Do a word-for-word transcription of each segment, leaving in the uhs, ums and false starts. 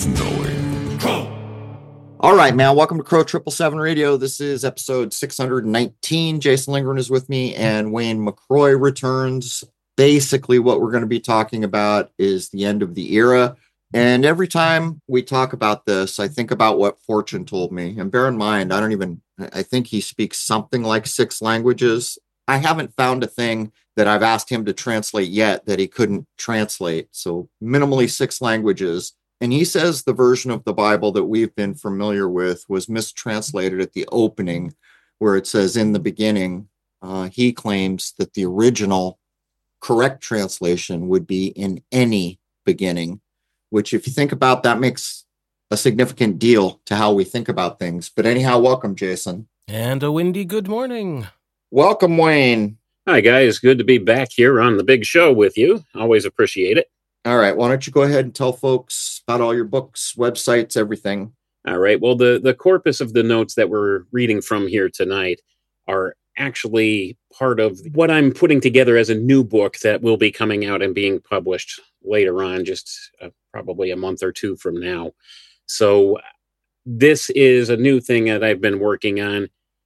of knowing. Crow. All right, man. Welcome to Crow Triple Seven Radio. This is episode six hundred nineteen. Jason Lindgren is with me, and Wayne McCroy returns. Basically, what we're going to be talking about is the end of the era. And every time we talk about this, I think about what Fortune told me. And bear in mind, I don't even, I think he speaks something like six languages. I haven't found a thing that I've asked him to translate yet that he couldn't translate. So minimally six languages. And he says the version of the Bible that we've been familiar with was mistranslated at the opening, where it says in the beginning. Uh, he claims that the original correct translation would be in any beginning, which if you think about, that makes a significant deal to how we think about things. But anyhow, welcome, Jason. And a windy good morning. Welcome, Wayne. Hi, guys. Good to be back here on the big show with you. Always appreciate it. All right. Why don't you go ahead and tell folks about all your books, websites, everything. All right. Well, the, the corpus of the notes that we're reading from here tonight are actually part of what I'm putting together as a new book that will be coming out and being published later on, just uh, probably a month or two from now. So this is a new thing that I've been working on,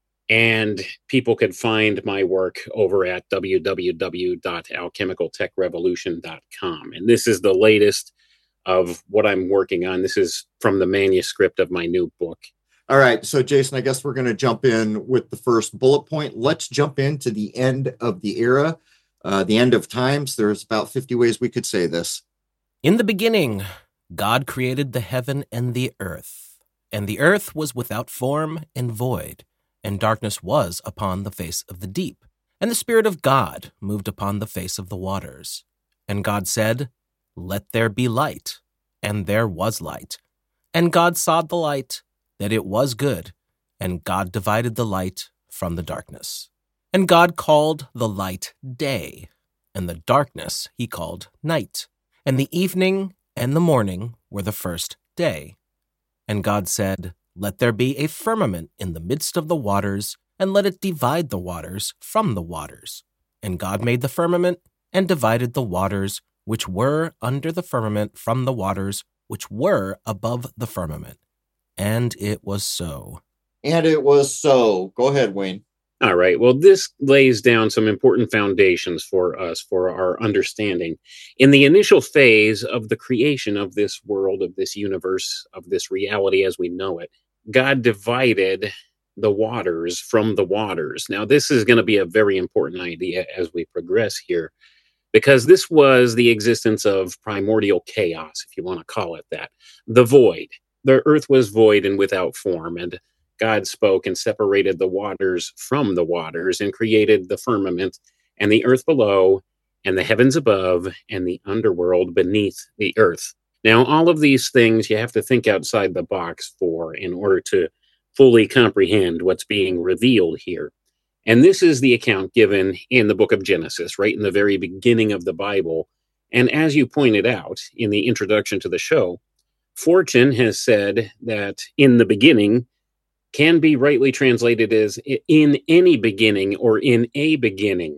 and people can find my work over at w w w dot alchemical tech revolution dot com. And this is the latest of what I'm working on. This is from the manuscript of my new book. All right. So, Jason, I guess we're going to jump in with the first bullet point. Let's jump into the end of the era, uh, the end of times. There's about fifty ways we could say this. In the beginning, God created the heaven and the earth, and the earth was without form and void, and darkness was upon the face of the deep, and the Spirit of God moved upon the face of the waters. And God said, "Let there be light," and there was light. And God saw the light, that it was good, and God divided the light from the darkness. And God called the light day, and the darkness he called night. And the evening and the morning were the first day. And God said, "Let there be a firmament in the midst of the waters, and let it divide the waters from the waters." And God made the firmament, and divided the waters which were under the firmament from the waters which were above the firmament. And it was so. And it was so. Go ahead, Wayne. All right. Well, this lays down some important foundations for us, for our understanding. In the initial phase of the creation of this world, of this universe, of this reality as we know it, God divided the waters from the waters. Now, this is going to be a very important idea as we progress here, because this was the existence of primordial chaos, if you want to call it that, the void. The earth was void and without form, and God spoke and separated the waters from the waters and created the firmament and the earth below and the heavens above and the underworld beneath the earth. Now, all of these things you have to think outside the box for in order to fully comprehend what's being revealed here. And this is the account given in the book of Genesis, right in the very beginning of the Bible. And as you pointed out in the introduction to the show, Fortune has said that in the beginning can be rightly translated as in any beginning or in a beginning.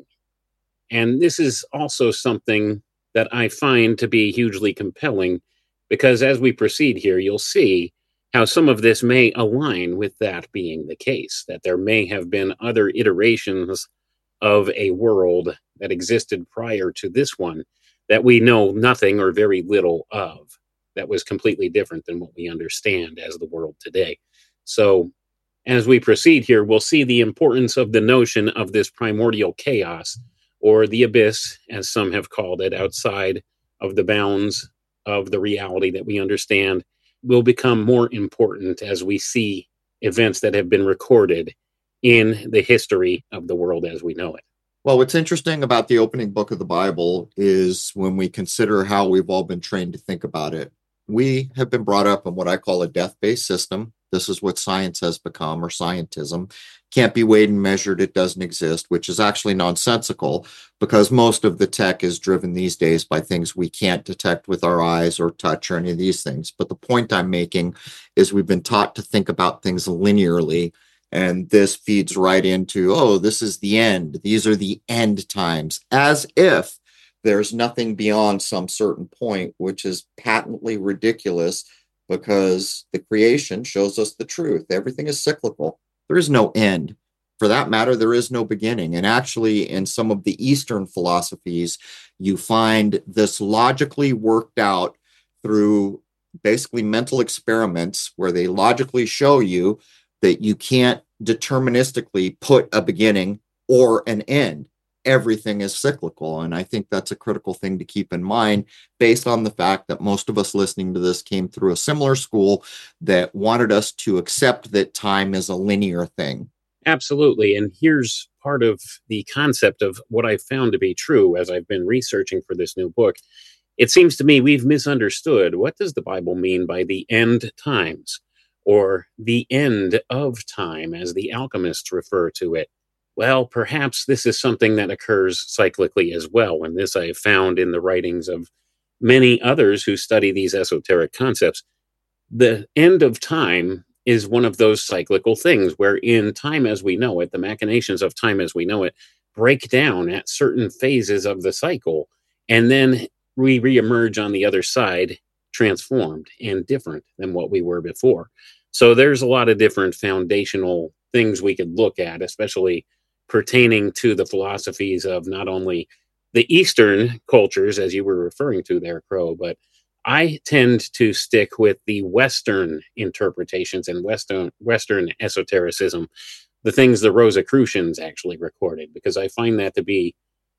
And this is also something that I find to be hugely compelling, because as we proceed here, you'll see how some of this may align with that being the case, that there may have been other iterations of a world that existed prior to this one that we know nothing or very little of, that was completely different than what we understand as the world today. So as we proceed here, we'll see the importance of the notion of this primordial chaos, or the abyss, as some have called it, outside of the bounds of the reality that we understand, will become more important as we see events that have been recorded in the history of the world as we know it. Well, what's interesting about the opening book of the Bible is when we consider how we've all been trained to think about it. We have been brought up in what I call a death-based system. This is what science has become, or scientism. Can't be weighed and measured. It doesn't exist, which is actually nonsensical, because most of the tech is driven these days by things we can't detect with our eyes or touch or any of these things. But the point I'm making is we've been taught to think about things linearly, and this feeds right into, oh, this is the end. These are the end times, as if there's nothing beyond some certain point, which is patently ridiculous, because the creation shows us the truth. Everything is cyclical. There is no end. For that matter, there is no beginning. And actually, in some of the Eastern philosophies, you find this logically worked out through basically mental experiments where they logically show you that you can't deterministically put a beginning or an end. Everything is cyclical. And I think that's a critical thing to keep in mind based on the fact that most of us listening to this came through a similar school that wanted us to accept that time is a linear thing. Absolutely. And here's part of the concept of what I've found to be true as I've been researching for this new book. It seems to me we've misunderstood what does the Bible mean by the end times, or the end of time, as the alchemists refer to it. Well, perhaps this is something that occurs cyclically as well. And this I have found in the writings of many others who study these esoteric concepts. The end of time is one of those cyclical things where in time as we know it, the machinations of time as we know it, break down at certain phases of the cycle, and then we reemerge on the other side transformed and different than what we were before. So there's a lot of different foundational things we could look at, especially pertaining to the philosophies of not only the Eastern cultures, as you were referring to there, Crow, but I tend to stick with the Western interpretations and Western Western esotericism, the things the Rosicrucians actually recorded, because I find that to be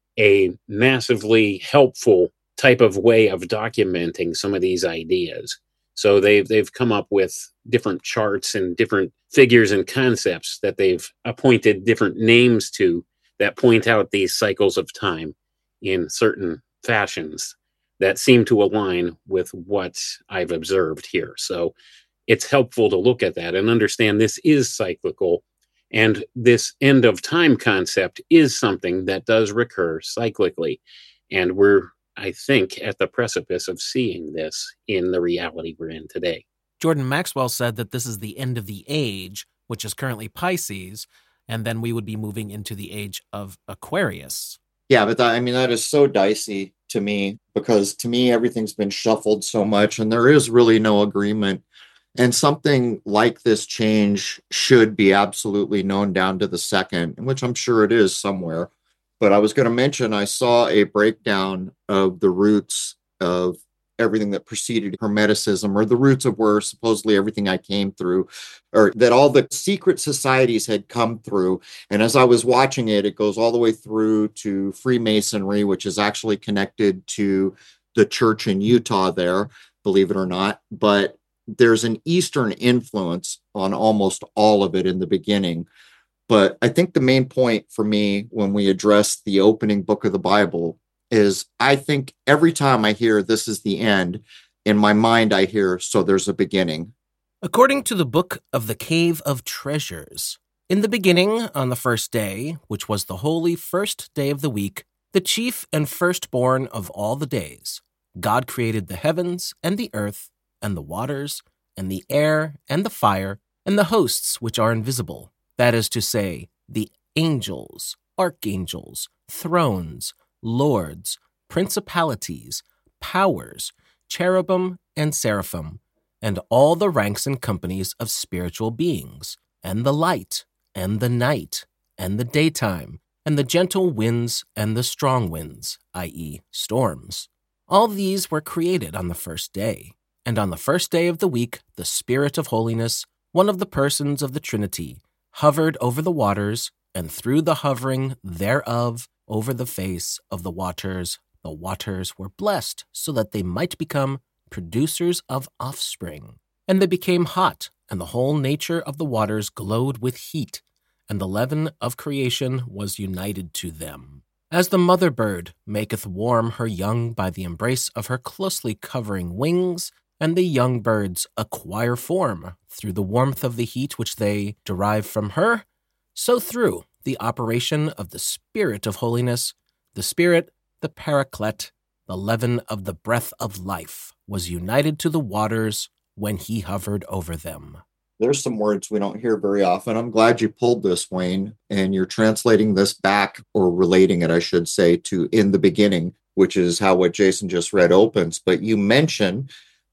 a massively helpful type of way of documenting some of these ideas. So they've they've come up with different charts and different figures and concepts that they've appointed different names to that point out these cycles of time in certain fashions that seem to align with what I've observed here. So it's helpful to look at that and understand this is cyclical, and this end of time concept is something that does recur cyclically. And we're, I think, at the precipice of seeing this in the reality we're in today. Jordan Maxwell said that this is the end of the age, which is currently Pisces, and then we would be moving into the age of Aquarius. Yeah, but that, I mean, that is so dicey to me, because to me, everything's been shuffled so much and there is really no agreement. And something like this change should be absolutely known down to the second, which I'm sure it is somewhere. But I was going to mention, I saw a breakdown of the roots of everything that preceded Hermeticism, or the roots of where supposedly everything I came through, or that all the secret societies had come through. And as I was watching it, it goes all the way through to Freemasonry, which is actually connected to the church in Utah there, believe it or not. But there's an Eastern influence on almost all of it in the beginning. But I think the main point for me when we address the opening book of the Bible is I think every time I hear this is the end, in my mind I hear, so there's a beginning. According to the book of the Cave of Treasures, in the beginning, on the first day, which was the holy first day of the week, the chief and firstborn of all the days, God created the heavens and the earth and the waters and the air and the fire and the hosts which are invisible, that is to say, the angels, archangels, thrones, lords, principalities, powers, cherubim and seraphim, and all the ranks and companies of spiritual beings, and the light, and the night, and the daytime, and the gentle winds and the strong winds, that is, storms. All these were created on the first day. And on the first day of the week, the Spirit of holiness, one of the persons of the Trinity, hovered over the waters, and through the hovering thereof over the face of the waters, the waters were blessed so that they might become producers of offspring. And they became hot, and the whole nature of the waters glowed with heat, and the leaven of creation was united to them. As the mother bird maketh warm her young by the embrace of her closely covering wings, and the young birds acquire form through the warmth of the heat which they derive from her, so through the operation of the Spirit of holiness, the Spirit, the Paraclete, the leaven of the breath of life, was united to the waters when he hovered over them. There's some words we don't hear very often. I'm glad you pulled this, Wayne, and you're translating this back, or relating it, I should say, to in the beginning, which is how what Jason just read opens. But you mentioned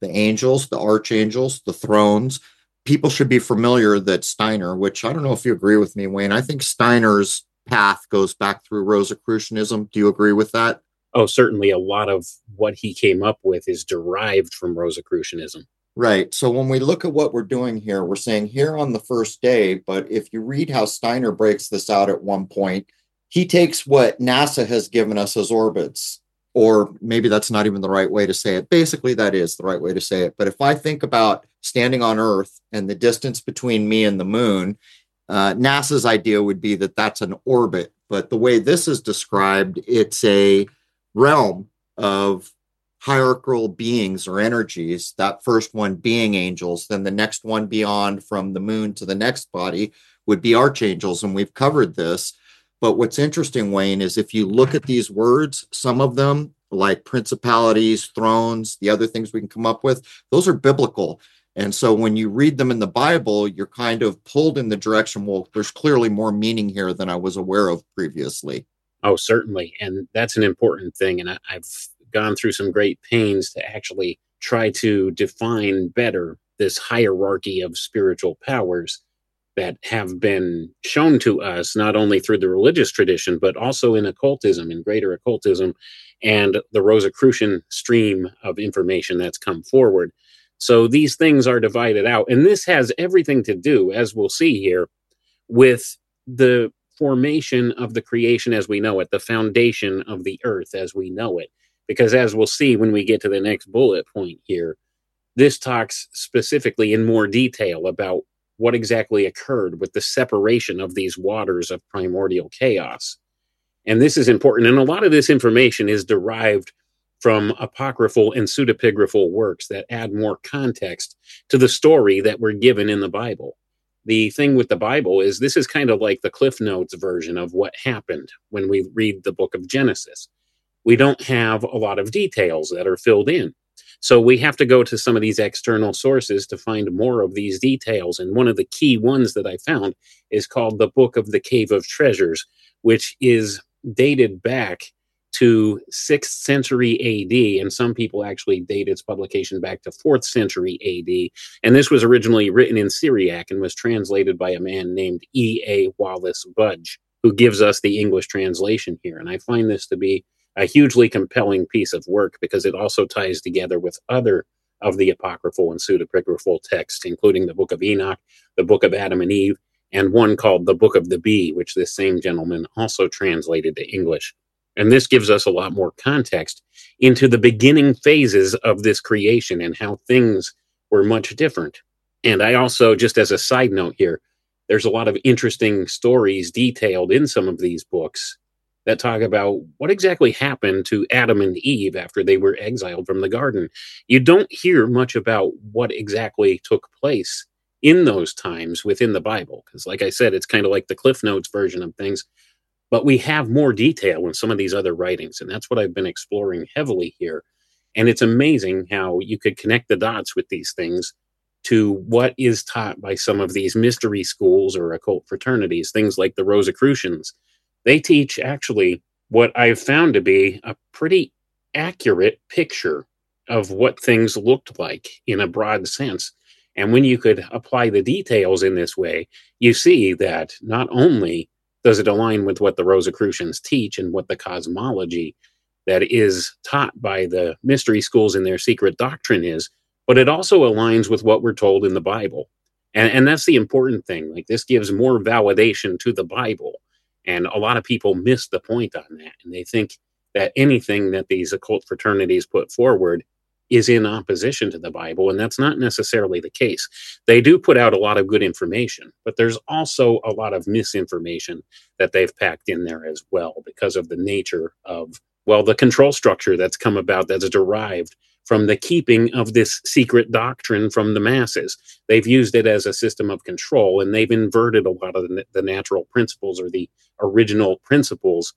the angels, the archangels, the thrones. People should be familiar that Steiner, which I don't know if you agree with me, Wayne, I think Steiner's path goes back through Rosicrucianism. Do you agree with that? Oh, certainly a lot of what he came up with is derived from Rosicrucianism. Right. So when we look at what we're doing here, we're saying here on the first day, but if you read how Steiner breaks this out at one point, he takes what NASA has given us as orbits, or maybe that's not even the right way to say it. Basically, that is the right way to say it. But if I think about standing on Earth and the distance between me and the moon, uh, NASA's idea would be that that's an orbit. But the way this is described, it's a realm of hierarchical beings or energies, that first one being angels, then the next one beyond from the moon to the next body would be archangels. And we've covered this. But what's interesting, Wayne, is if you look at these words, some of them, like principalities, thrones, the other things we can come up with, those are biblical. And so when you read them in the Bible, you're kind of pulled in the direction, well, there's clearly more meaning here than I was aware of previously. Oh, certainly. And that's an important thing. And I, I've gone through some great pains to actually try to define better this hierarchy of spiritual powers that have been shown to us not only through the religious tradition, but also in occultism, in greater occultism, and the Rosicrucian stream of information that's come forward. So these things are divided out. And this has everything to do, as we'll see here, with the formation of the creation as we know it, the foundation of the earth as we know it. Because as we'll see when we get to the next bullet point here, this talks specifically in more detail about what exactly occurred with the separation of these waters of primordial chaos. And this is important. And a lot of this information is derived from apocryphal and pseudepigraphal works that add more context to the story that we're given in the Bible. The thing with the Bible is this is kind of like the Cliff Notes version of what happened when we read the book of Genesis. We don't have a lot of details that are filled in. So we have to go to some of these external sources to find more of these details. And one of the key ones that I found is called the Book of the Cave of Treasures, which is dated back to sixth century A D. And some people actually date its publication back to fourth century A D. And this was originally written in Syriac and was translated by a man named E A Wallace Budge, who gives us the English translation here. And I find this to be a hugely compelling piece of work because it also ties together with other of the apocryphal and pseudepigraphal texts, including the Book of Enoch, the Book of Adam and Eve, and one called the Book of the Bee, which this same gentleman also translated to English. And this gives us a lot more context into the beginning phases of this creation and how things were much different. And I also, just as a side note here, there's a lot of interesting stories detailed in some of these books that talk about what exactly happened to Adam and Eve after they were exiled from the garden. You don't hear much about what exactly took place in those times within the Bible, because like I said, it's kind of like the Cliff Notes version of things, but we have more detail in some of these other writings, and that's what I've been exploring heavily here. And it's amazing how you could connect the dots with these things to what is taught by some of these mystery schools or occult fraternities, things like the Rosicrucians. They teach actually what I've found to be a pretty accurate picture of what things looked like in a broad sense. And when you could apply the details in this way, you see that not only does it align with what the Rosicrucians teach and what the cosmology that is taught by the mystery schools in their secret doctrine is, but it also aligns with what we're told in the Bible. And, and that's the important thing. Like, this gives more validation to the Bible. And a lot of people miss the point on that. And they think that anything that these occult fraternities put forward is in opposition to the Bible. And that's not necessarily the case. They do put out a lot of good information, but there's also a lot of misinformation that they've packed in there as well because of the nature of, well, the control structure that's come about that's derived from the keeping of this secret doctrine from the masses. They've used it as a system of control, and they've inverted a lot of the, the natural principles or the original principles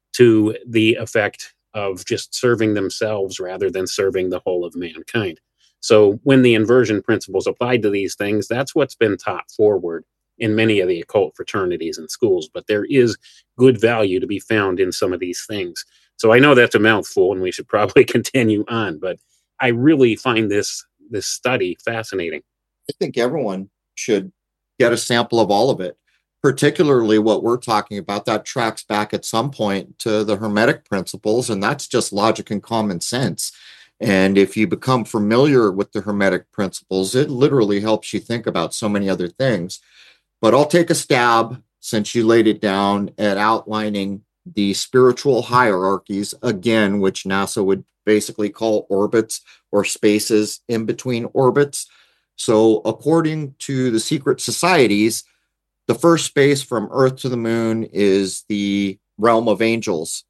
to the effect of just serving themselves rather than serving the whole of mankind. So when the inversion principles applied to these things, that's what's been taught forward in many of the occult fraternities and schools. But there is good value to be found in some of these things. So I know that's a mouthful and we should probably continue on, but I really find this this study fascinating. I think everyone should get a sample of all of it, particularly what we're talking about. That tracks back at some point to the Hermetic principles, and that's just logic and common sense. And if you become familiar with the Hermetic principles, it literally helps you think about so many other things. But I'll take a stab, since you laid it down, at outlining the spiritual hierarchies, again, which NASA would basically call orbits or spaces in between orbits. So according to the secret societies, the first space from Earth to the moon is the realm of angels.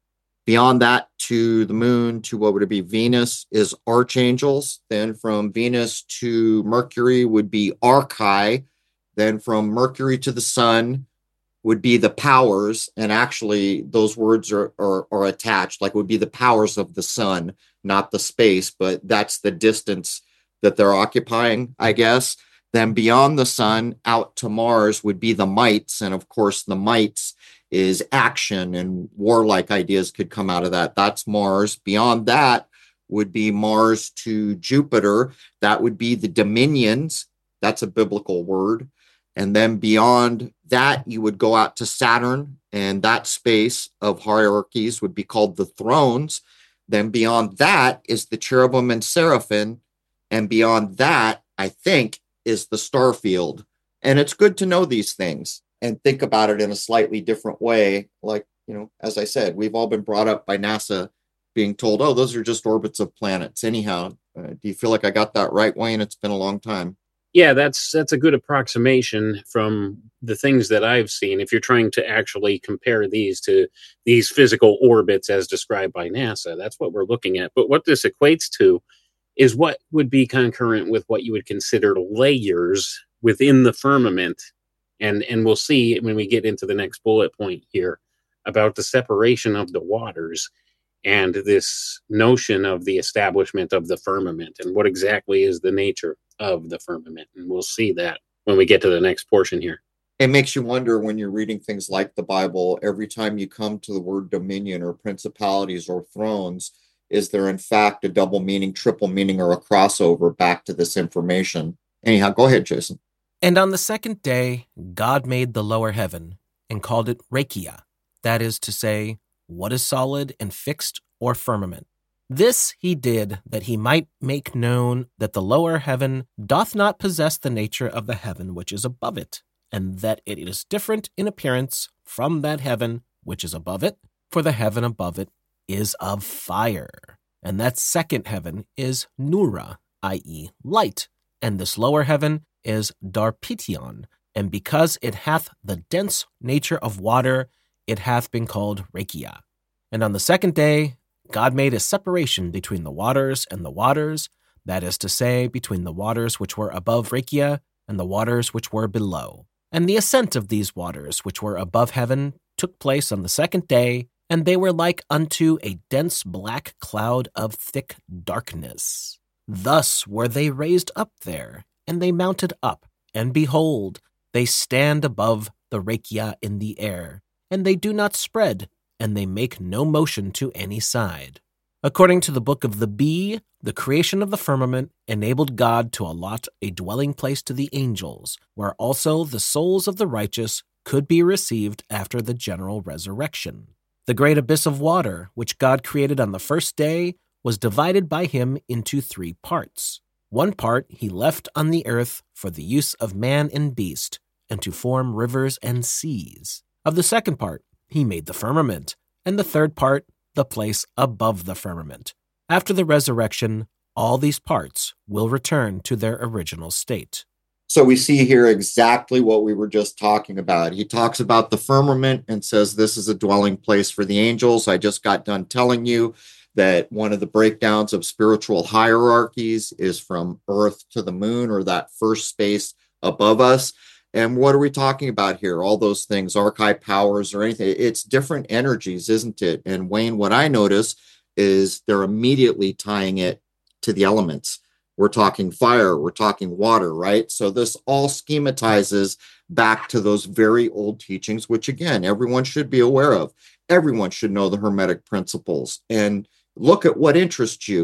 Beyond that, to the moon, to what would it be, Venus, is archangels. Then from Venus to Mercury would be archai. Then from Mercury to the sun would be the powers. And actually, those words are, are, are attached, like would be the powers of the sun, not the space, but that's the distance that they're occupying, I guess. Then beyond the sun, out to Mars would be the mites. And of course, the mites is action, and warlike ideas could come out of that. That's Mars. Beyond that would be Mars to Jupiter. That would be the dominions. That's a biblical word. And then beyond that, you would go out to Saturn, and that space of hierarchies would be called the thrones. Then beyond that is the cherubim and seraphim. And beyond that, I think, is the star field. And it's good to know these things and think about it in a slightly different way. Like, you know, as I said, we've all been brought up by NASA being told, oh, those are just orbits of planets. Anyhow, uh, do you feel like I got that right, Wayne? It's been a long time. Yeah, that's that's a good approximation from the things that I've seen. If you're trying to actually compare these to these physical orbits as described by NASA, that's what we're looking at. But what this equates to is what would be concurrent with what you would consider layers within the firmament. And and we'll see when we get into the next bullet point here about the separation of the waters and this notion of the establishment of the firmament and what exactly is the nature of the firmament. And we'll see that when we get to the next portion here. It makes you wonder when you're reading things like the Bible, every time you come to the word dominion or principalities or thrones, is there in fact a double meaning, triple meaning, or a crossover back to this information? Anyhow, go ahead, Jason. And on the second day, God made the lower heaven and called it Rakia, that is to say, what is solid and fixed or firmament. This he did that he might make known that the lower heaven doth not possess the nature of the heaven which is above it, and that it is different in appearance from that heaven which is above it, for the heaven above it is of fire. And that second heaven is Nura, that is light, and this lower heaven is Darpition, and because it hath the dense nature of water, it hath been called Rakia. And on the second day, God made a separation between the waters and the waters, that is to say, between the waters which were above Rakia and the waters which were below. And the ascent of these waters which were above heaven took place on the second day, and they were like unto a dense black cloud of thick darkness. Thus were they raised up there, and they mounted up, and behold, they stand above the Rakia in the air, and they do not spread, and they make no motion to any side. According to the book of the Bee, the creation of the firmament enabled God to allot a dwelling place to the angels, where also the souls of the righteous could be received after the general resurrection. The great abyss of water, which God created on the first day, was divided by him into three parts. One part he left on the earth for the use of man and beast, and to form rivers and seas. Of the second part, he made the firmament, and the third part, the place above the firmament. After the resurrection, all these parts will return to their original state. So we see here exactly what we were just talking about. He talks about the firmament and says this is a dwelling place for the angels. I just got done telling you that one of the breakdowns of spiritual hierarchies is from Earth to the moon, or that first space above us. And what are we talking about here? All those things, archive powers or anything. It's different energies, isn't it? And Wayne, what I notice is they're immediately tying it to the elements. We're talking fire, we're talking water, right? So this all schematizes back to those very old teachings, which again, everyone should be aware of. Everyone should know the Hermetic principles. And look at what interests you.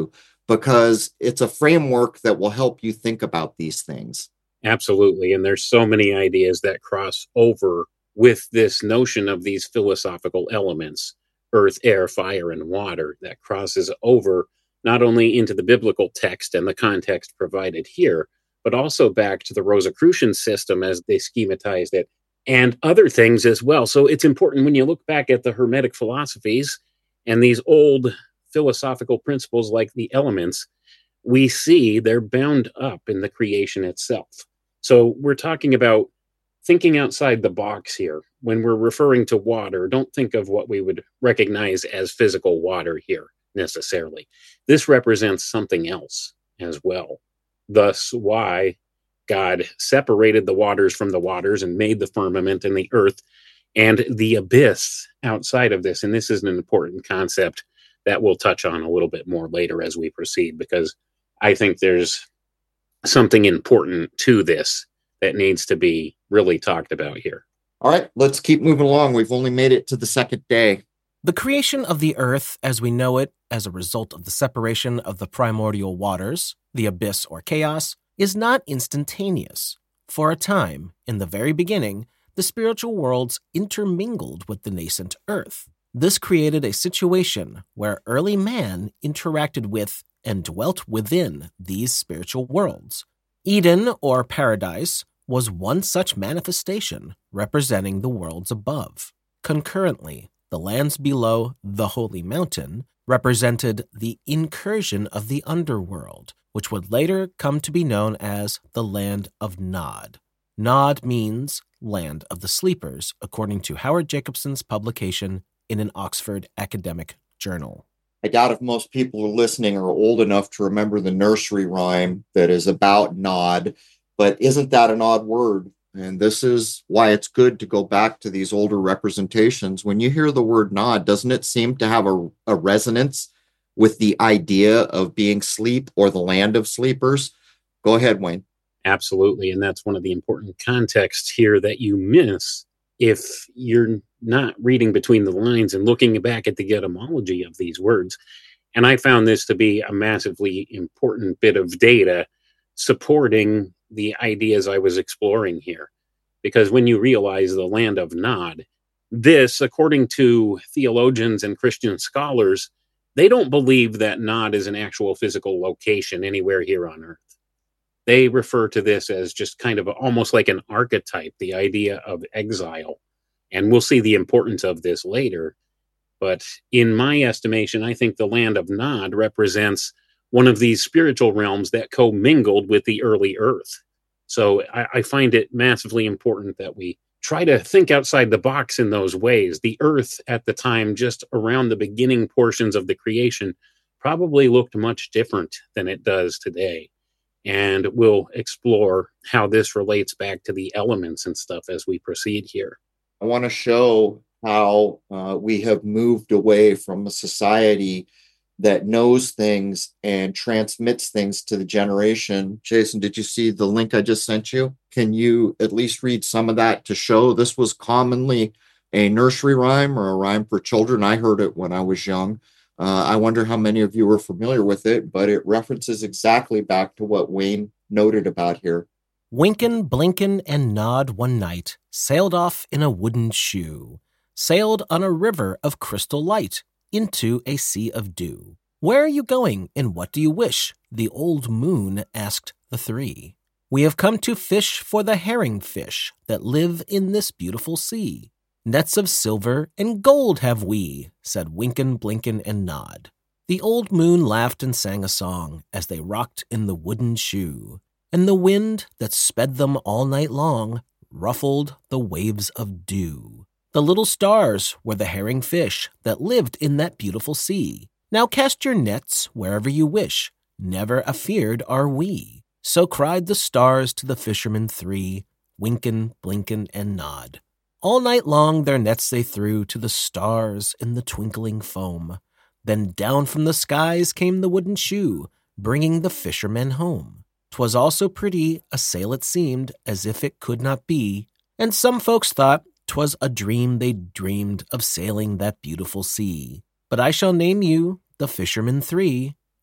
because it's a framework that will help you think about these things. Absolutely. And there's so many ideas that cross over with this notion of these philosophical elements, earth, air, fire, and water, that crosses over not only into the biblical text and the context provided here, but also back to the Rosicrucian system as they schematized it, and other things as well. So it's important when you look back at the Hermetic philosophies and these old philosophical principles like the elements, we see they're bound up in the creation itself. So we're talking about thinking outside the box here. When we're referring to water, don't think of what we would recognize as physical water here necessarily. This represents something else as well. Thus, why God separated the waters from the waters and made the firmament and the earth and the abyss outside of this. And this is an important concept that we'll touch on a little bit more later as we proceed, because I think there's something important to this that needs to be really talked about here. All right, let's keep moving along. We've only made it to the second day. The creation of the earth as we know it as a result of the separation of the primordial waters, the abyss or chaos, is not instantaneous. For a time, in the very beginning, the spiritual worlds intermingled with the nascent earth. This created a situation where early man interacted with and dwelt within these spiritual worlds. Eden, or paradise, was one such manifestation representing the worlds above. Concurrently, the lands below the holy mountain represented the incursion of the underworld, which would later come to be known as the land of Nod. Nod means land of the sleepers, according to Howard Jacobson's publication in an Oxford academic journal. I doubt if most people are listening are old enough to remember the nursery rhyme that is about Nod, but isn't that an odd word? And this is why it's good to go back to these older representations. When you hear the word Nod, doesn't it seem to have a, a resonance with the idea of being sleep or the land of sleepers? Go ahead, Wayne. Absolutely. And that's one of the important contexts here that you miss if you're not reading between the lines and looking back at the etymology of these words. And I found this to be a massively important bit of data supporting the ideas I was exploring here. Because when you realize the land of Nod, this, according to theologians and Christian scholars, they don't believe that Nod is an actual physical location anywhere here on Earth. They refer to this as just kind of a, almost like an archetype, the idea of exile. And we'll see the importance of this later. But in my estimation, I think the land of Nod represents one of these spiritual realms that commingled with the early Earth. So I, I find it massively important that we try to think outside the box in those ways. The Earth at the time, just around the beginning portions of the creation, probably looked much different than it does today. And we'll explore how this relates back to the elements and stuff as we proceed here. I want to show how uh, we have moved away from a society that knows things and transmits things to the generation. Jason, did you see the link I just sent you? Can you at least read some of that to show this was commonly a nursery rhyme or a rhyme for children? I heard it when I was young. Uh, I wonder how many of you were familiar with it, but it references exactly back to what Wayne noted about here. Winkin', blinkin', and Nod one night sailed off in a wooden shoe, sailed on a river of crystal light into a sea of dew. Where are you going, and what do you wish? The old moon asked the three. We have come to fish for the herring fish that live in this beautiful sea. Nets of silver and gold have we, said Winkin', Blinkin', and Nod. The old moon laughed and sang a song as they rocked in the wooden shoe, and the wind that sped them all night long ruffled the waves of dew. The little stars were the herring fish that lived in that beautiful sea. Now cast your nets wherever you wish, never afeard are we. So cried the stars to the fishermen three, Winkin', Blinkin', and Nod. All night long their nets they threw to the stars in the twinkling foam. Then down from the skies came the wooden shoe, bringing the fishermen home. 'Twas all so pretty, a sail it seemed, as if it could not be, and some folks thought 'twas a dream they dreamed of sailing that beautiful sea. But I shall name you the fishermen three,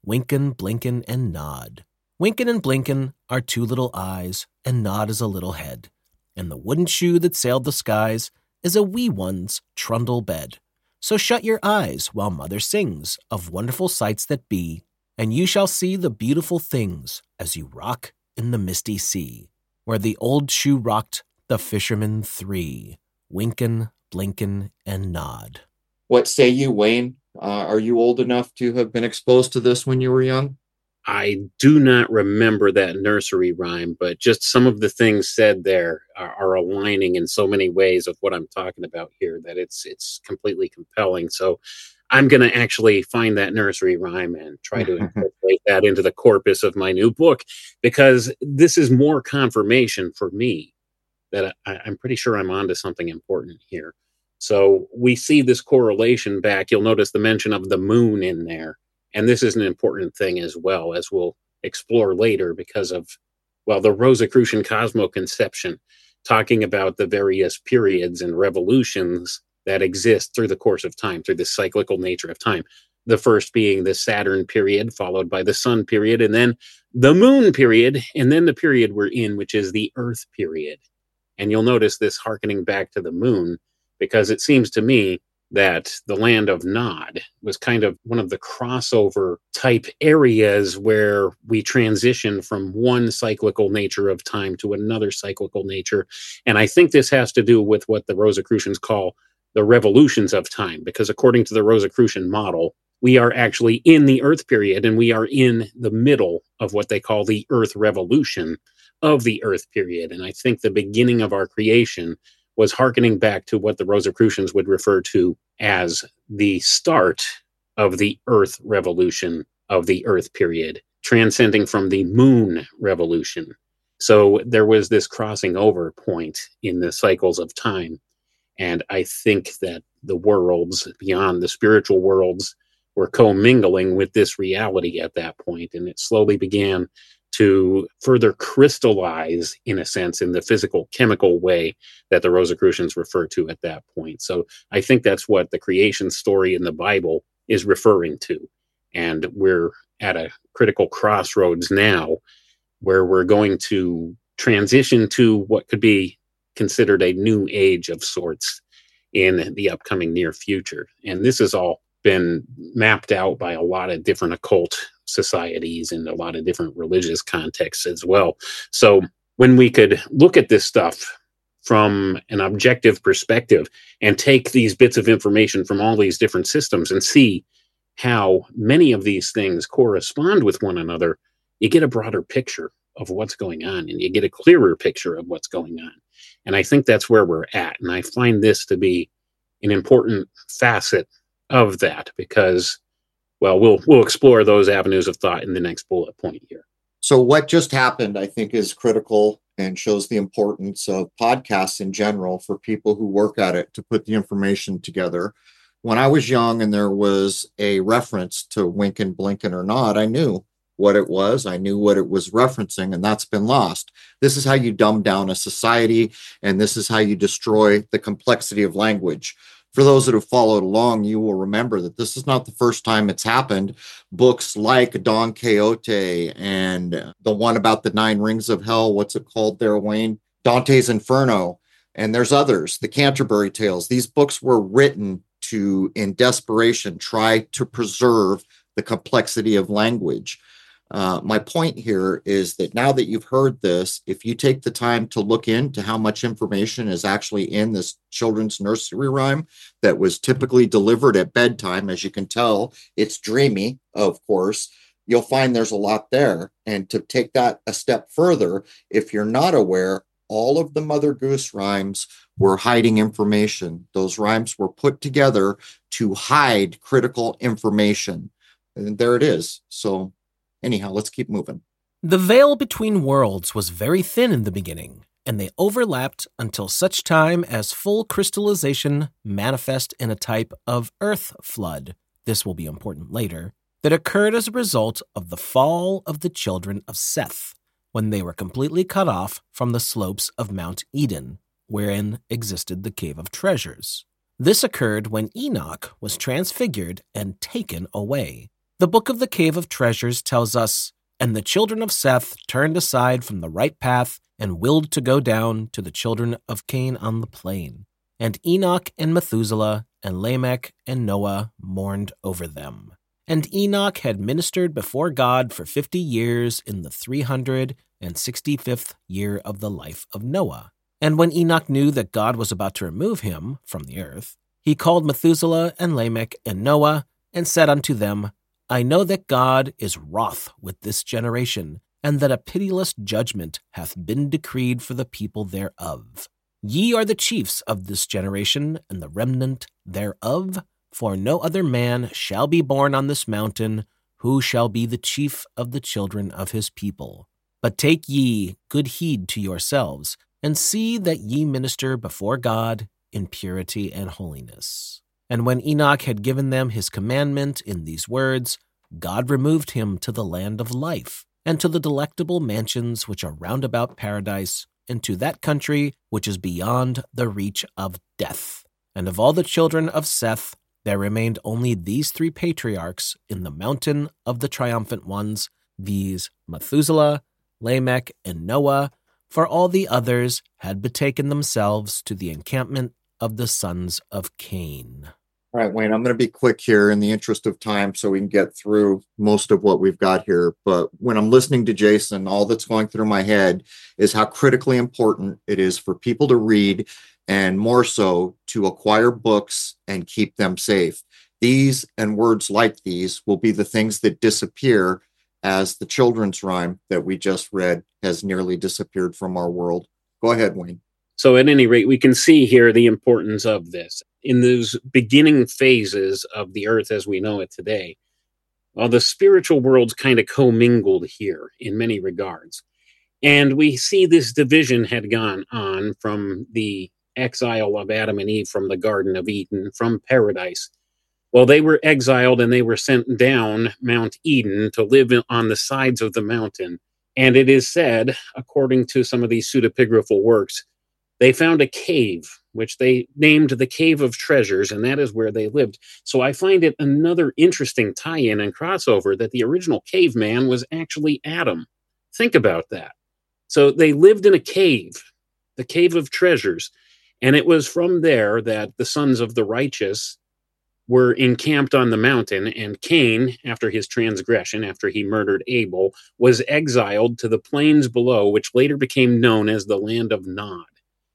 Wynken, Blynken, and Nod. Wynken and Blynken are two little eyes, and Nod is a little head. And the wooden shoe that sailed the skies is a wee one's trundle bed. So shut your eyes while Mother sings of wonderful sights that be, and you shall see the beautiful things as you rock in the misty sea, where the old shoe rocked the fishermen three, Wynken, Blynken, and Nod. What say you, Wayne? Uh, are you old enough to have been exposed to this when you were young? I do not remember that nursery rhyme, but just some of the things said there are, are aligning in so many ways of what I'm talking about here that it's it's completely compelling. So I'm going to actually find that nursery rhyme and try to incorporate that into the corpus of my new book, because this is more confirmation for me that I, I'm pretty sure I'm onto something important here. So we see this correlation back. You'll notice the mention of the moon in there. And this is an important thing as well, as we'll explore later, because of, well, the Rosicrucian cosmoconception, talking about the various periods and revolutions that exist through the course of time, through the cyclical nature of time. The first being the Saturn period, followed by the Sun period, and then the Moon period, and then the period we're in, which is the Earth period. And you'll notice this hearkening back to the moon, because it seems to me that the land of Nod was kind of one of the crossover type areas where we transition from one cyclical nature of time to another cyclical nature. And I think this has to do with what the Rosicrucians call the revolutions of time, because according to the Rosicrucian model, we are actually in the Earth period, and we are in the middle of what they call the Earth revolution of the Earth period. And I think the beginning of our creation was hearkening back to what the Rosicrucians would refer to as the start of the Earth revolution of the Earth period, transcending from the Moon revolution. So there was this crossing over point in the cycles of time. And I think that the worlds beyond the spiritual worlds were commingling with this reality at that point, and it slowly began to further crystallize, in a sense, in the physical, chemical way that the Rosicrucians refer to at that point. So I think that's what the creation story in the Bible is referring to. And we're at a critical crossroads now where we're going to transition to what could be considered a new age of sorts in the upcoming near future. And this has all been mapped out by a lot of different occult societies and a lot of different religious contexts as well. So when we could look at this stuff from an objective perspective and take these bits of information from all these different systems and see how many of these things correspond with one another, you get a broader picture of what's going on, and you get a clearer picture of what's going on. And I think that's where we're at. And I find this to be an important facet of that, because, well, we'll we'll explore those avenues of thought in the next bullet point here. So what just happened, I think, is critical and shows the importance of podcasts in general for people who work at it to put the information together. When I was young and there was a reference to Wynken, Blynken, or Nod, I knew what it was. I knew what it was referencing, and that's been lost. This is how you dumb down a society, and this is how you destroy the complexity of language. For those that have followed along, you will remember that this is not the first time it's happened. Books like Don Quixote and the one about the nine rings of hell, what's it called there, Wayne? Dante's Inferno, and there's others, the Canterbury Tales. These books were written to, in desperation, try to preserve the complexity of language. Uh, my point here is that now that you've heard this, if you take the time to look into how much information is actually in this children's nursery rhyme that was typically delivered at bedtime, as you can tell, it's dreamy, of course, you'll find there's a lot there. And to take that a step further, if you're not aware, all of the Mother Goose rhymes were hiding information. Those rhymes were put together to hide critical information. And there it is. So anyhow, let's keep moving. The veil between worlds was very thin in the beginning, and they overlapped until such time as full crystallization manifest in a type of earth flood, this will be important later, that occurred as a result of the fall of the children of Seth, when they were completely cut off from the slopes of Mount Eden, wherein existed the Cave of Treasures. This occurred when Enoch was transfigured and taken away. The book of the Cave of Treasures tells us, "And the children of Seth turned aside from the right path and willed to go down to the children of Cain on the plain. And Enoch and Methuselah and Lamech and Noah mourned over them. And Enoch had ministered before God for fifty years in the three hundred and sixty-fifth year of the life of Noah. And when Enoch knew that God was about to remove him from the earth, he called Methuselah and Lamech and Noah and said unto them, I know that God is wroth with this generation, and that a pitiless judgment hath been decreed for the people thereof. Ye are the chiefs of this generation, and the remnant thereof, for no other man shall be born on this mountain, who shall be the chief of the children of his people. But take ye good heed to yourselves, and see that ye minister before God in purity and holiness. And when Enoch had given them his commandment in these words, God removed him to the land of life, and to the delectable mansions which are round about paradise, and to that country which is beyond the reach of death. And of all the children of Seth, there remained only these three patriarchs in the mountain of the triumphant ones, viz. Methuselah, Lamech, and Noah, for all the others had betaken themselves to the encampment of the sons of Cain. All right, Wayne, I'm going to be quick here in the interest of time so we can get through most of what we've got here. But when I'm listening to Jason, all that's going through my head is how critically important it is for people to read, and more so to acquire books and keep them safe. These and words like these will be the things that disappear as the children's rhyme that we just read has nearly disappeared from our world. Go ahead, Wayne. So at any rate, we can see here the importance of this. In those beginning phases of the earth as we know it today, well, the spiritual worlds kind of commingled here in many regards. And we see this division had gone on from the exile of Adam and Eve from the Garden of Eden, from paradise. Well, they were exiled and they were sent down Mount Eden to live on the sides of the mountain. And it is said, according to some of these pseudepigraphal works, they found a cave, which they named the Cave of Treasures, and that is where they lived. So I find it another interesting tie-in and crossover that the original caveman was actually Adam. Think about that. So they lived in a cave, the Cave of Treasures, and it was from there that the sons of the righteous were encamped on the mountain, and Cain, after his transgression, after he murdered Abel, was exiled to the plains below, which later became known as the land of Nod.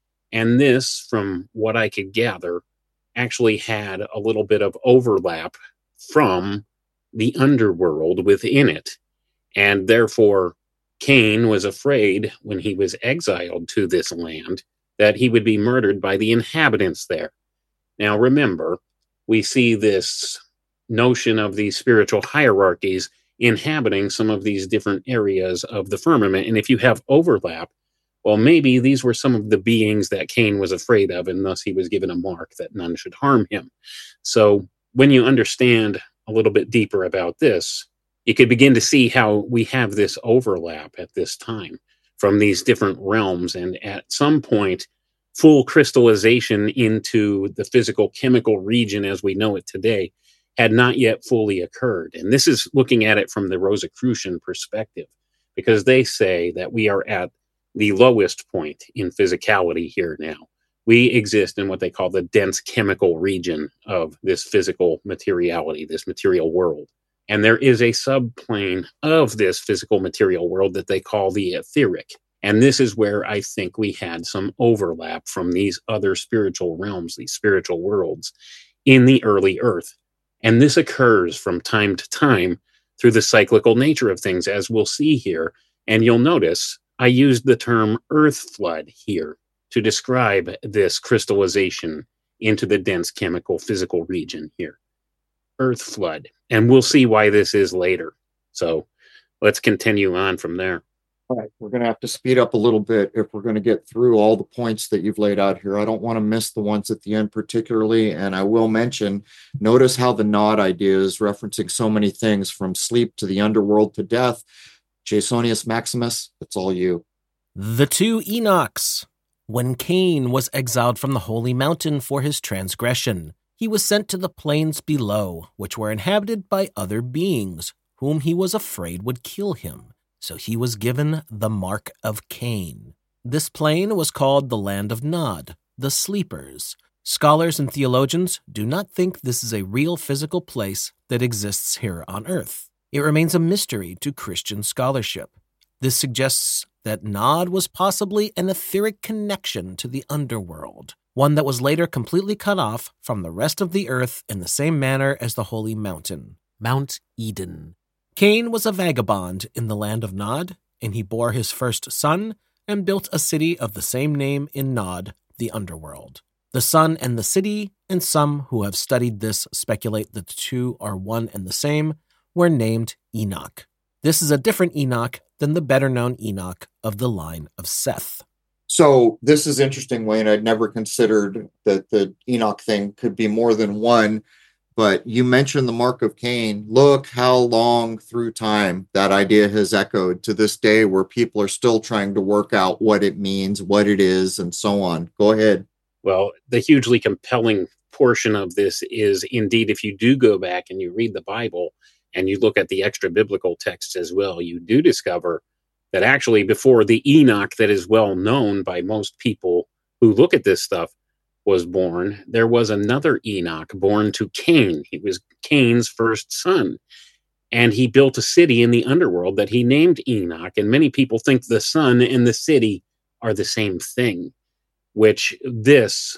And this, from what I could gather, actually had a little bit of overlap from the underworld within it. And therefore, Cain was afraid when he was exiled to this land that he would be murdered by the inhabitants there. Now, remember, we see this notion of these spiritual hierarchies inhabiting some of these different areas of the firmament. And if you have overlap, well, maybe these were some of the beings that Cain was afraid of, and thus he was given a mark that none should harm him. So when you understand a little bit deeper about this, you could begin to see how we have this overlap at this time from these different realms, and at some point, full crystallization into the physical chemical region as we know it today had not yet fully occurred. And this is looking at it from the Rosicrucian perspective, because they say that we are at the lowest point in physicality here now. We exist in what they call the dense chemical region of this physical materiality, this material world. And there is a subplane of this physical material world that they call the etheric. And this is where I think we had some overlap from these other spiritual realms, these spiritual worlds in the early earth. And this occurs from time to time through the cyclical nature of things, as we'll see here. And you'll notice I used the term earth flood here to describe this crystallization into the dense chemical physical region here. Earth flood. And we'll see why this is later. So let's continue on from there. All right, we're going to have to speed up a little bit if we're going to get through all the points that you've laid out here. I don't want to miss the ones at the end particularly, and I will mention, notice how the Nod idea is referencing so many things from sleep to the underworld to death. Jasonius Maximus, it's all you. The two Enochs. When Cain was exiled from the holy mountain for his transgression, he was sent to the plains below, which were inhabited by other beings, whom he was afraid would kill him. So he was given the mark of Cain. This plain was called the land of Nod, the sleepers. Scholars and theologians do not think this is a real physical place that exists here on earth. It remains a mystery to Christian scholarship. This suggests that Nod was possibly an etheric connection to the underworld, one that was later completely cut off from the rest of the earth in the same manner as the holy mountain, Mount Eden. Cain was a vagabond in the land of Nod, and he bore his first son and built a city of the same name in Nod, the underworld. The son and the city, and some who have studied this speculate that the two are one and the same, were named Enoch. This is a different Enoch than the better-known Enoch of the line of Seth. So this is interesting, Wayne. I'd never considered that the Enoch thing could be more than one, but you mentioned the mark of Cain. Look how long through time that idea has echoed to this day, where people are still trying to work out what it means, what it is, and so on. Go ahead. Well, the hugely compelling portion of this is indeed, if you do go back and you read the Bible and you look at the extra biblical texts as well, you do discover that actually before the Enoch that is well known by most people who look at this stuff was born, there was another Enoch born to Cain. He was Cain's first son. And he built a city in the underworld that he named Enoch. And many people think the son and the city are the same thing. Which this,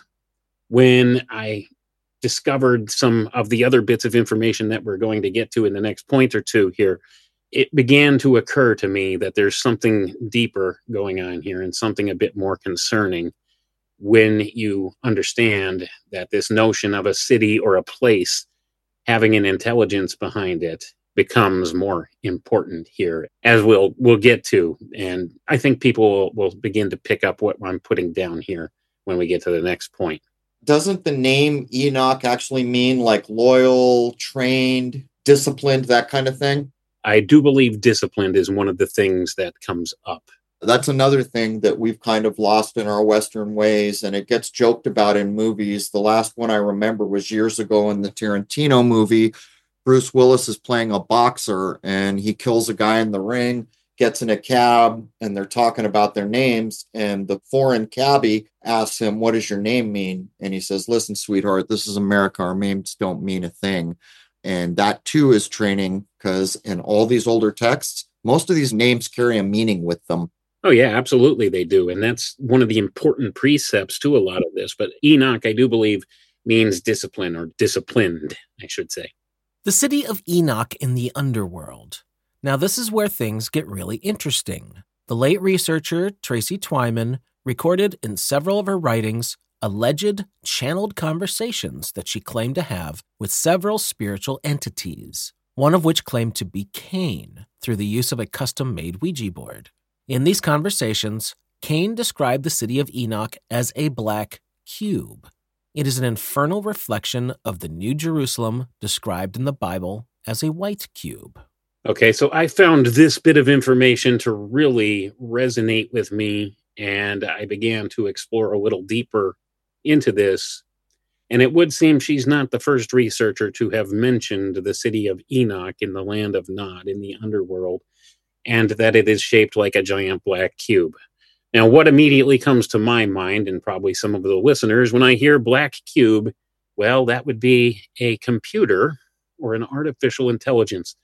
when I discovered some of the other bits of information that we're going to get to in the next point or two here, it began to occur to me that there's something deeper going on here and something a bit more concerning when you understand that this notion of a city or a place having an intelligence behind it becomes more important here, as we'll we'll get to. And I think people will, will begin to pick up what I'm putting down here when we get to the next point. Doesn't the name Enoch actually mean like loyal, trained, disciplined, that kind of thing? I do believe disciplined is one of the things that comes up. That's another thing that we've kind of lost in our Western ways, and it gets joked about in movies. The last one I remember was years ago in the Tarantino movie. Bruce Willis is playing a boxer, and he kills a guy in the ring, gets in a cab, and they're talking about their names, and the foreign cabbie asks him, "What does your name mean?" And he says, "Listen, sweetheart, this is America. Our names don't mean a thing." And that, too, is training, because in all these older texts, most of these names carry a meaning with them. Oh, yeah, absolutely they do. And that's one of the important precepts to a lot of this. But Enoch, I do believe, means discipline, or disciplined, I should say. The city of Enoch in the underworld. Now, this is where things get really interesting. The late researcher Tracy Twyman recorded in several of her writings alleged channeled conversations that she claimed to have with several spiritual entities, one of which claimed to be Cain through the use of a custom-made Ouija board. In these conversations, Cain described the city of Enoch as a black cube. It is an infernal reflection of the New Jerusalem described in the Bible as a white cube. Okay, so I found this bit of information to really resonate with me, and I began to explore a little deeper into this. And it would seem she's not the first researcher to have mentioned the city of Enoch in the land of Nod, in the underworld, and that it is shaped like a giant black cube. Now, what immediately comes to my mind, and probably some of the listeners, when I hear black cube, well, that would be a computer or an artificial intelligence.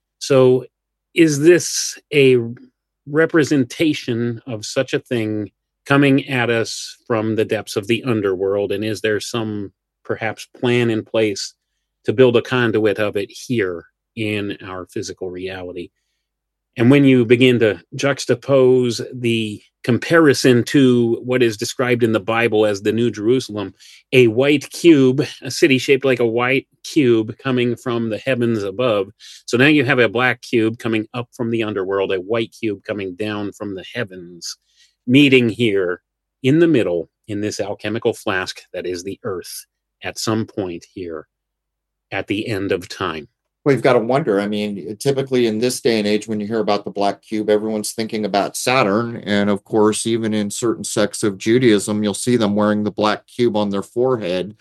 So is this a representation of such a thing coming at us from the depths of the underworld? And is there some perhaps plan in place to build a conduit of it here in our physical reality? And when you begin to juxtapose the comparison to what is described in the Bible as the New Jerusalem, a white cube, a city shaped like a white cube coming from the heavens above. So now you have a black cube coming up from the underworld, a white cube coming down from the heavens, meeting here in the middle in this alchemical flask that is the earth at some point here at the end of time. Well, you've got to wonder. I mean, typically in this day and age, when you hear about the black cube, everyone's thinking about Saturn. And of course, even in certain sects of Judaism, you'll see them wearing the black cube on their forehead.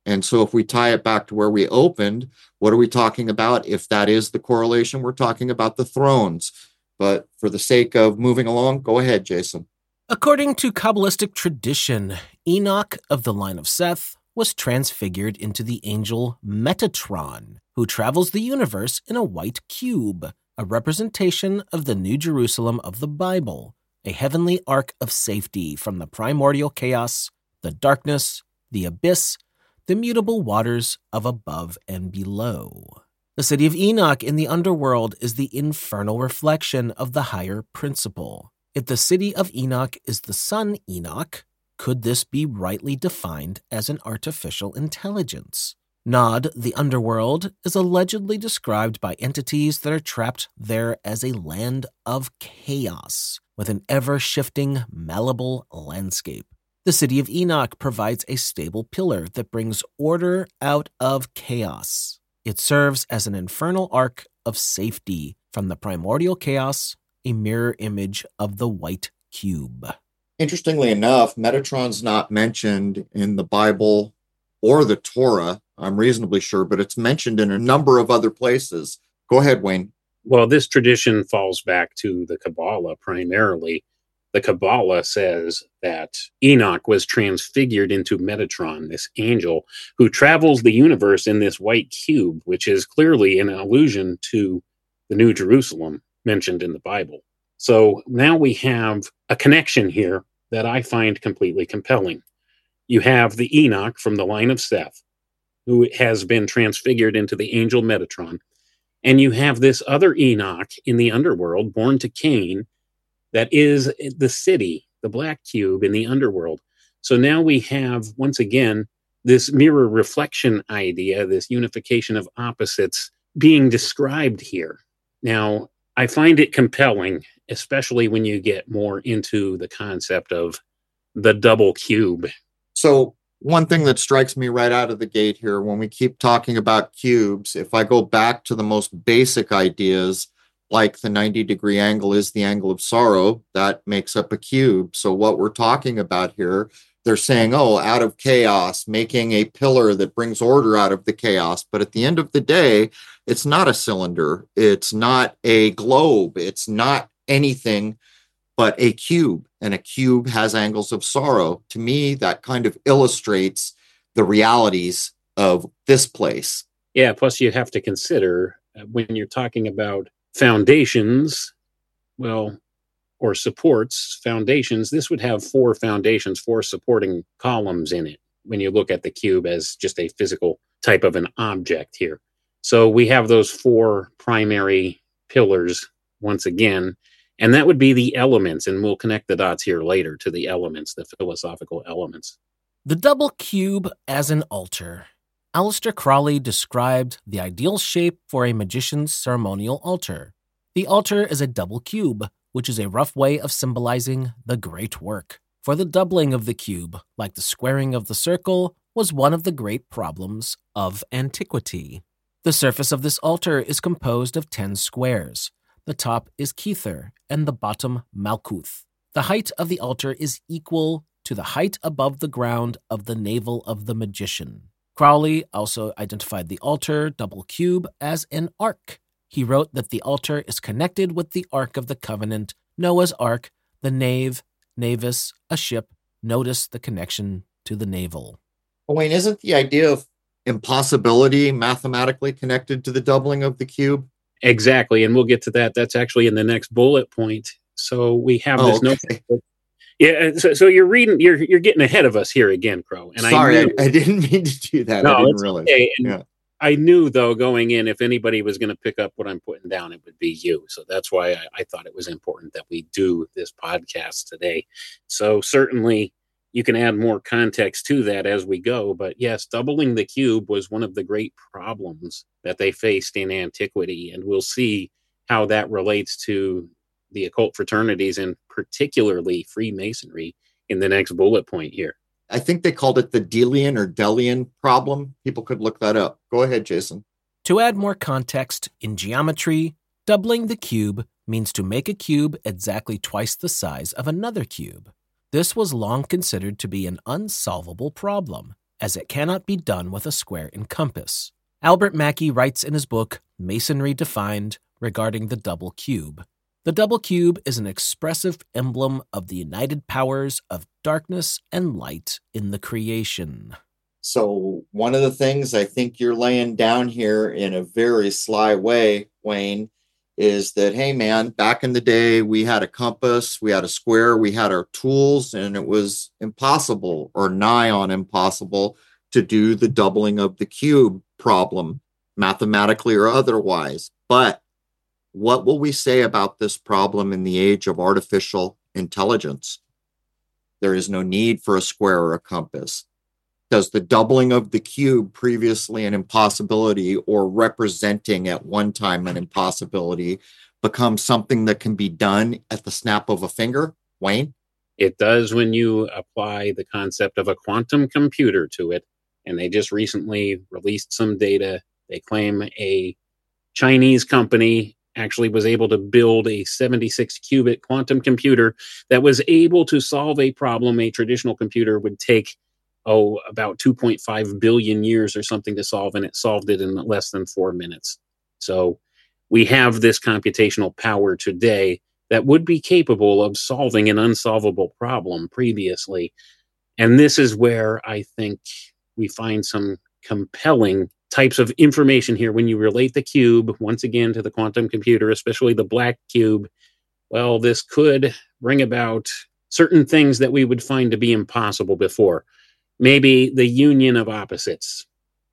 And so if we tie it back to where we opened, what are we talking about? If that is the correlation, we're talking about the thrones. But for the sake of moving along, go ahead, Jason. According to Kabbalistic tradition, Enoch of the line of Seth was transfigured into the angel Metatron, who travels the universe in a white cube, a representation of the New Jerusalem of the Bible, a heavenly ark of safety from the primordial chaos, the darkness, the abyss, the mutable waters of above and below. The city of Enoch in the underworld is the infernal reflection of the higher principle. If the city of Enoch is the sun Enoch, could this be rightly defined as an artificial intelligence? Nod, the underworld, is allegedly described by entities that are trapped there as a land of chaos, with an ever-shifting, malleable landscape. The city of Enoch provides a stable pillar that brings order out of chaos. It serves as an infernal ark of safety from the primordial chaos, a mirror image of the white cube. Interestingly enough, Metatron's not mentioned in the Bible or the Torah, I'm reasonably sure, but it's mentioned in a number of other places. Go ahead, Wayne. Well, this tradition falls back to the Kabbalah primarily. The Kabbalah says that Enoch was transfigured into Metatron, this angel who travels the universe in this white cube, which is clearly an allusion to the New Jerusalem mentioned in the Bible. So now we have a connection here that I find completely compelling. You have the Enoch from the line of Seth, who has been transfigured into the angel Metatron. And you have this other Enoch in the underworld, born to Cain, that is the city, the black cube in the underworld. So now we have, once again, this mirror reflection idea, this unification of opposites being described here. Now, I find it compelling, especially when you get more into the concept of the double cube. So one thing that strikes me right out of the gate here, when we keep talking about cubes, if I go back to the most basic ideas, like the ninety degree angle is the angle of sorrow, that makes up a cube. So what we're talking about here, they're saying, oh, out of chaos, making a pillar that brings order out of the chaos. But at the end of the day, it's not a cylinder. It's not a globe. It's not anything but a cube. And a cube has angles of sorrow. To me, that kind of illustrates the realities of this place. Yeah, plus you have to consider uh, when you're talking about foundations, well, or supports, foundations, this would have four foundations, four supporting columns in it when you look at the cube as just a physical type of an object here. So we have those four primary pillars once again, and that would be the elements, and we'll connect the dots here later to the elements, the philosophical elements. The double cube as an altar. Aleister Crowley described the ideal shape for a magician's ceremonial altar. The altar is a double cube, which is a rough way of symbolizing the great work. For the doubling of the cube, like the squaring of the circle, was one of the great problems of antiquity. The surface of this altar is composed of ten squares. The top is Kether, and the bottom Malkuth. The height of the altar is equal to the height above the ground of the navel of the magician. Crowley also identified the altar double cube as an ark. He wrote that the altar is connected with the Ark of the Covenant, Noah's Ark, the nave, navis, a ship. Notice the connection to the navel. Wayne, isn't the idea of impossibility mathematically connected to the doubling of the cube? Exactly, and we'll get to that. That's actually in the next bullet point. So we have oh, this okay. notion. Yeah, so, so you're reading, you're you're getting ahead of us here again, Crow. And Sorry, I, knew, I, I didn't mean to do that. No, I didn't it's realize. Okay. And yeah. I knew, though, going in, if anybody was going to pick up what I'm putting down, it would be you. So that's why I, I thought it was important that we do this podcast today. So certainly you can add more context to that as we go. But yes, doubling the cube was one of the great problems that they faced in antiquity. And we'll see how that relates to the occult fraternities and particularly Freemasonry in the next bullet point here. I think they called it the Delian or Delian problem. People could look that up. Go ahead, Jason. To add more context, in geometry, doubling the cube means to make a cube exactly twice the size of another cube. This was long considered to be an unsolvable problem, as it cannot be done with a square and compass. Albert Mackey writes in his book, Masonry Defined, regarding the double cube. The double cube is an expressive emblem of the united powers of darkness and light in the creation. So one of the things I think you're laying down here in a very sly way, Wayne, is that, hey, man, back in the day, we had a compass, we had a square, we had our tools, and it was impossible or nigh on impossible to do the doubling of the cube problem, mathematically or otherwise. But what will we say about this problem in the age of artificial intelligence? There is no need for a square or a compass. Does the doubling of the cube, previously an impossibility or representing at one time an impossibility, become something that can be done at the snap of a finger? Wayne? It does when you apply the concept of a quantum computer to it. And they just recently released some data. They claim a Chinese company actually was able to build a seventy-six qubit quantum computer that was able to solve a problem a traditional computer would take oh, about two point five billion years or something to solve, and it solved it in less than four minutes. So we have this computational power today that would be capable of solving an unsolvable problem previously. And this is where I think we find some compelling types of information here. When you relate the cube, once again, to the quantum computer, especially the black cube, well, this could bring about certain things that we would find to be impossible before. Maybe the union of opposites,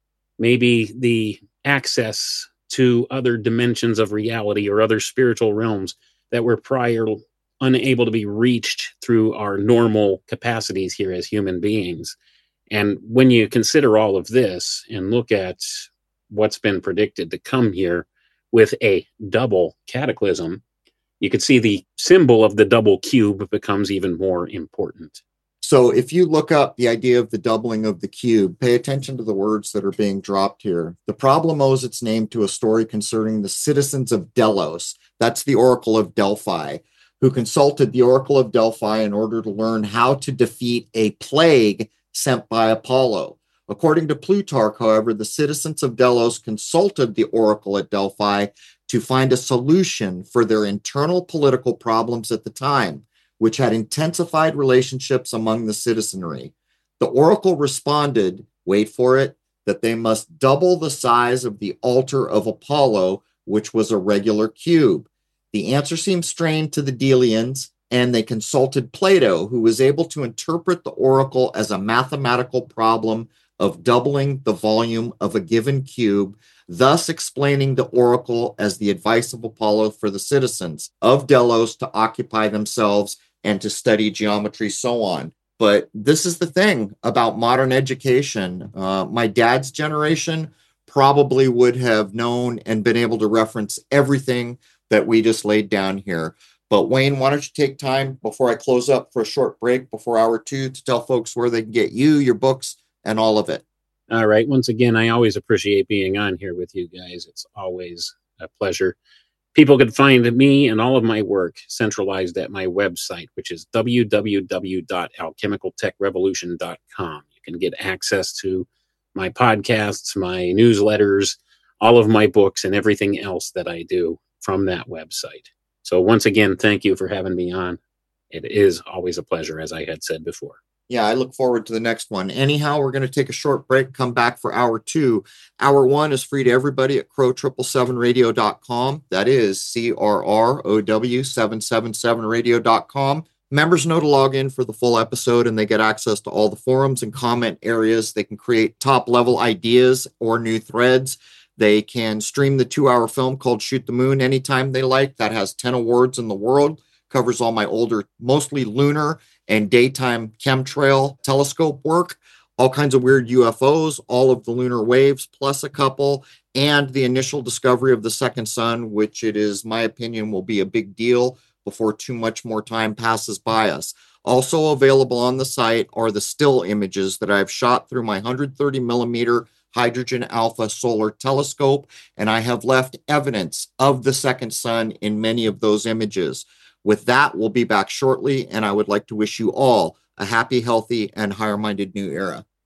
maybe the access to other dimensions of reality or other spiritual realms that were prior unable to be reached through our normal capacities here as human beings. And when you consider all of this and look at what's been predicted to come here with a double cataclysm, you could see the symbol of the double cube becomes even more important. So if you look up the idea of the doubling of the cube, pay attention to the words that are being dropped here. The problem owes its name to a story concerning the citizens of Delos. That's the Oracle of Delphi, who consulted the Oracle of Delphi in order to learn how to defeat a plague sent by Apollo. According to Plutarch, however, the citizens of Delos consulted the Oracle at Delphi to find a solution for their internal political problems at the time, which had intensified relationships among the citizenry. The oracle responded, wait for it, that they must double the size of the altar of Apollo, which was a regular cube. The answer seemed strange to the Delians, and they consulted Plato, who was able to interpret the oracle as a mathematical problem of doubling the volume of a given cube, thus explaining the oracle as the advice of Apollo for the citizens of Delos to occupy themselves and to study geometry, so on. But this is the thing about modern education. Uh, my dad's generation probably would have known and been able to reference everything that we just laid down here. But Wayne, why don't you take time before I close up for a short break before hour two to tell folks where they can get you, your books, and all of it. All right. Once again, I always appreciate being on here with you guys. It's always a pleasure. People can find me and all of my work centralized at my website, which is w w w dot alchemical tech revolution dot com. You can get access to my podcasts, my newsletters, all of my books, and everything else that I do from that website. So once again, thank you for having me on. It is always a pleasure, as I had said before. Yeah, I look forward to the next one. Anyhow, we're going to take a short break, come back for hour two. Hour one is free to everybody at crow seven seven radio dot com. That is C R R O W seven seven seven radio dot com. Members know to log in for the full episode, and they get access to all the forums and comment areas. They can create top-level ideas or new threads. They can stream the two-hour film called Shoot the Moon anytime they like. That has ten awards in the world, covers all my older, mostly lunar and daytime chemtrail telescope work, all kinds of weird U F Os, all of the lunar waves, plus a couple, and the initial discovery of the second sun, which it is my opinion will be a big deal before too much more time passes by us. Also available on the site are the still images that I've shot through my one hundred thirty millimeter hydrogen alpha solar telescope, and I have left evidence of the second sun in many of those images. With that, we'll be back shortly, and I would like to wish you all a happy, healthy, and higher-minded new era.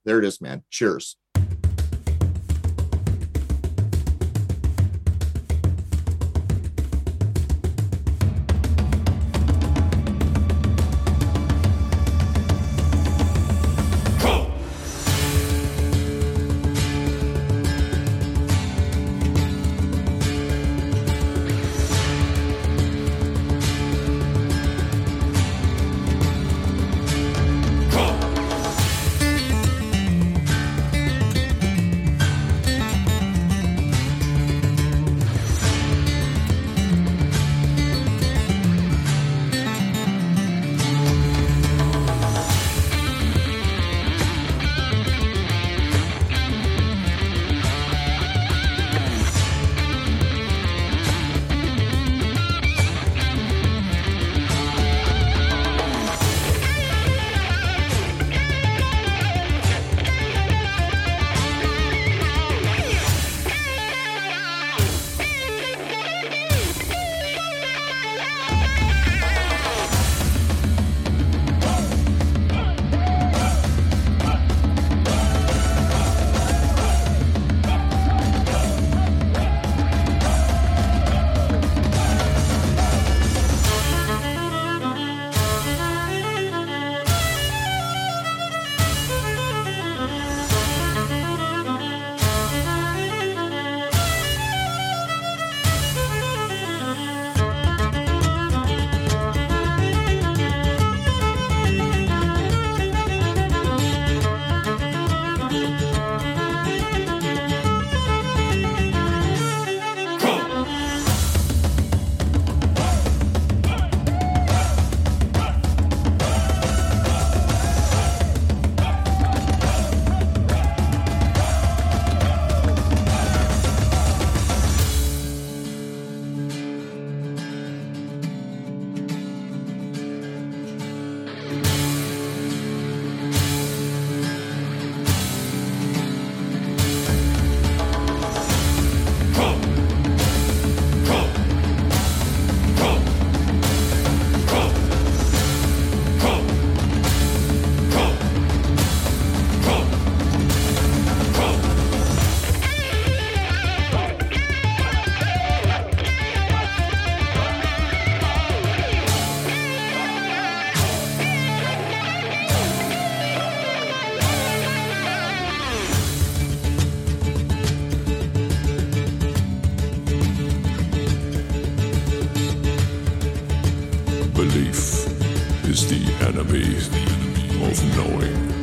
There it is, man. Cheers. Belief is the enemy of knowing.